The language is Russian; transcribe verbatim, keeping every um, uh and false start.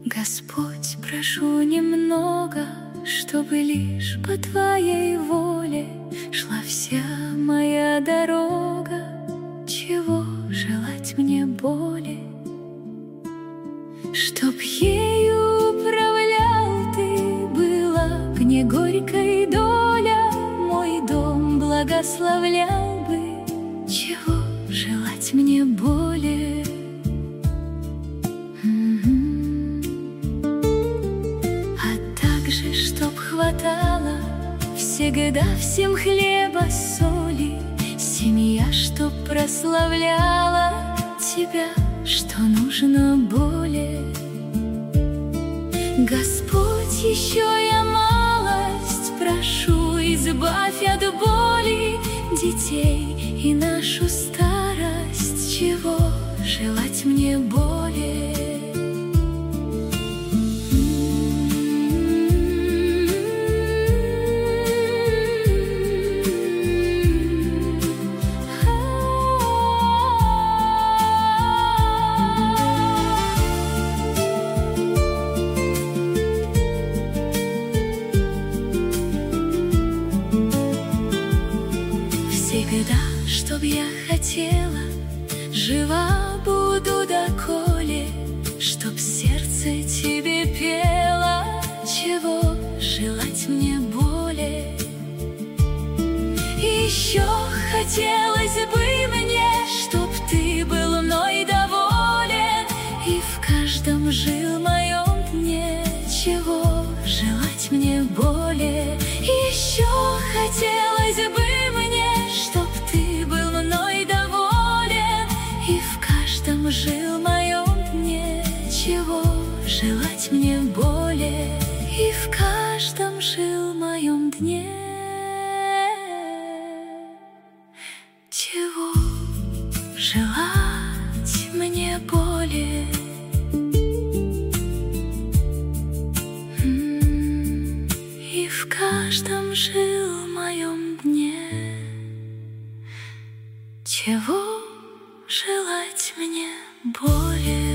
Господь, прошу немного, чтобы лишь по Твоей воле шла вся моя дорога. Чего желать мне более? Чтоб ею управлял Ты, была б не горькой доля, мой дом благословлял бы. Чего желать мне более? Чтоб хватало всегда всем хлеба, соли, семья, чтоб прославляла Тебя, что нужно более. Господь, еще я малость прошу, избавь от боли детей и нашу старость. Чего желать мне более? Всегда, чтоб я хотела, жива буду доколе, чтоб сердце Тебе пело. Чего желать мне более? Еще хотелось бы мне, чтоб Ты был мной доволен и в каждом жил моем дне. Чего желать мне более? Еще хотелось бы чтоб Ты был мной доволен и в каждом жил моем дне. Чего желать мне более? И в каждом жил моем дне. Чего желать мне более? И в каждом жил моем дне. Чего желать мне более?